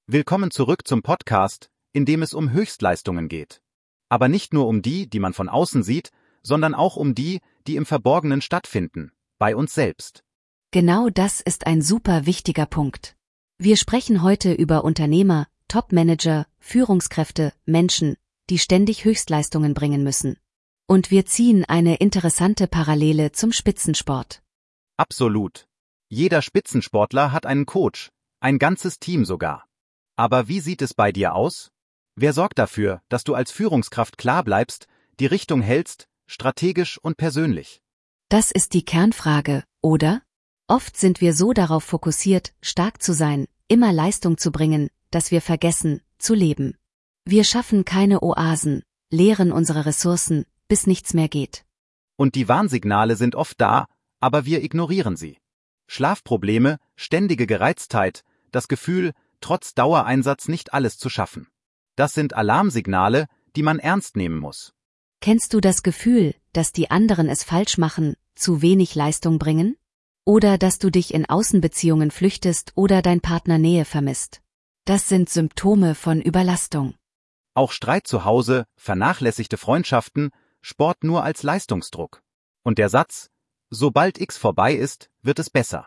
Willkommen zurück zum Podcast, in dem es um Höchstleistungen geht. Aber nicht nur um die, die man von außen sieht, sondern auch um die, die im Verborgenen stattfinden, bei uns selbst. Genau das ist ein super wichtiger Punkt. Wir sprechen heute über Unternehmer, Top-Manager, Führungskräfte, Menschen, die ständig Höchstleistungen bringen müssen. Und wir ziehen eine interessante Parallele zum Spitzensport. Absolut. Jeder Spitzensportler hat einen Coach, ein ganzes Team sogar. Aber wie sieht es bei dir aus? Wer sorgt dafür, dass du als Führungskraft klar bleibst, die Richtung hältst, strategisch und persönlich? Das ist die Kernfrage, oder? Oft sind wir so darauf fokussiert, stark zu sein, immer Leistung zu bringen, dass wir vergessen, zu leben. Wir schaffen keine Oasen, leeren unsere Ressourcen, bis nichts mehr geht. Und die Warnsignale sind oft da, aber wir ignorieren sie. Schlafprobleme, ständige Gereiztheit, das Gefühl, trotz Dauereinsatz nicht alles zu schaffen. Das sind Alarmsignale, die man ernst nehmen muss. Kennst du das Gefühl, dass die anderen es falsch machen, zu wenig Leistung bringen? Oder dass du dich in Außenbeziehungen flüchtest oder dein Partner Nähe vermisst? Das sind Symptome von Überlastung. Auch Streit zu Hause, vernachlässigte Freundschaften, Sport nur als Leistungsdruck. Und der Satz, sobald X vorbei ist, wird es besser.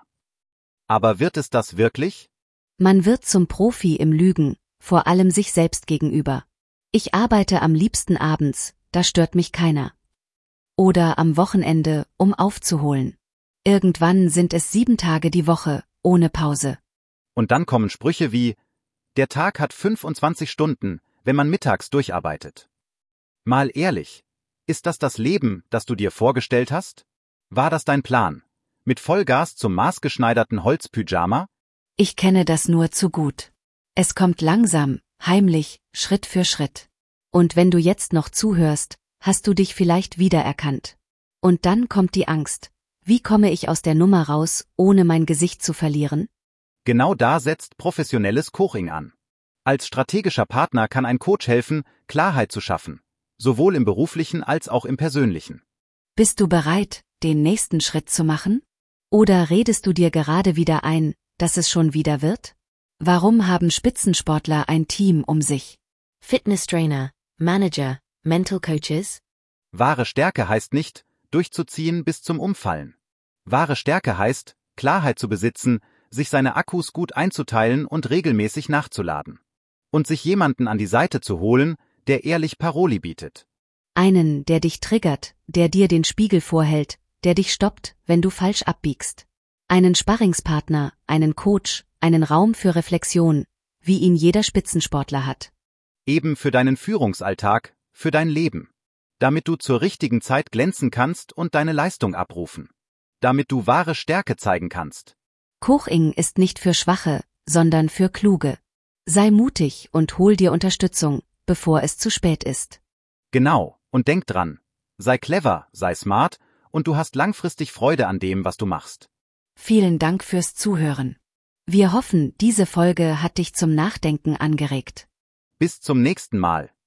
Aber wird es das wirklich? Man wird zum Profi im Lügen, vor allem sich selbst gegenüber. Ich arbeite am liebsten abends, da stört mich keiner. Oder am Wochenende, um aufzuholen. Irgendwann sind es 7 Tage die Woche, ohne Pause. Und dann kommen Sprüche wie, der Tag hat 25 Stunden, wenn man mittags durcharbeitet. Mal ehrlich, ist das Leben, das du dir vorgestellt hast? War das dein Plan? Mit Vollgas zum maßgeschneiderten Holzpyjama? Ich kenne das nur zu gut. Es kommt langsam, heimlich, Schritt für Schritt. Und wenn du jetzt noch zuhörst, hast du dich vielleicht wiedererkannt. Und dann kommt die Angst. Wie komme ich aus der Nummer raus, ohne mein Gesicht zu verlieren? Genau da setzt professionelles Coaching an. Als strategischer Partner kann ein Coach helfen, Klarheit zu schaffen, sowohl im beruflichen als auch im persönlichen. Bist du bereit, den nächsten Schritt zu machen? Oder redest du dir gerade wieder ein, dass es schon wieder wird? Warum haben Spitzensportler ein Team um sich? Fitnesstrainer, Manager, Mental Coaches? Wahre Stärke heißt nicht, durchzuziehen bis zum Umfallen. Wahre Stärke heißt, Klarheit zu besitzen, sich seine Akkus gut einzuteilen und regelmäßig nachzuladen. Und sich jemanden an die Seite zu holen, der ehrlich Paroli bietet. Einen, der dich triggert, der dir den Spiegel vorhält, der dich stoppt, wenn du falsch abbiegst. Einen Sparringspartner, einen Coach, einen Raum für Reflexion, wie ihn jeder Spitzensportler hat. Eben für deinen Führungsalltag, für dein Leben. Damit du zur richtigen Zeit glänzen kannst und deine Leistung abrufen. Damit du wahre Stärke zeigen kannst. Coaching ist nicht für Schwache, sondern für Kluge. Sei mutig und hol dir Unterstützung, bevor es zu spät ist. Genau, und denk dran. Sei clever, sei smart und du hast langfristig Freude an dem, was du machst. Vielen Dank fürs Zuhören. Wir hoffen, diese Folge hat dich zum Nachdenken angeregt. Bis zum nächsten Mal.